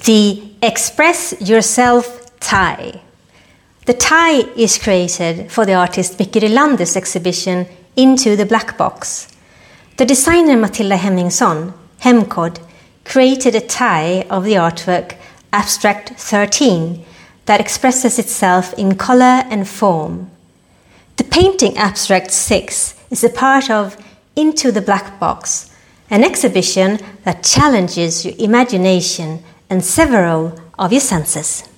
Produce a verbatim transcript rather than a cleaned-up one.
the Express Yourself tie. The tie is created for the artist Micke Rylander's exhibition Into the Black Box. The designer Matilda Henningsson, Hemkod, created a tie of the artwork Abstract thirteen that expresses itself in color and form. The painting Abstract six is a part of Into the Black Box, an exhibition that challenges your imagination and several of your senses.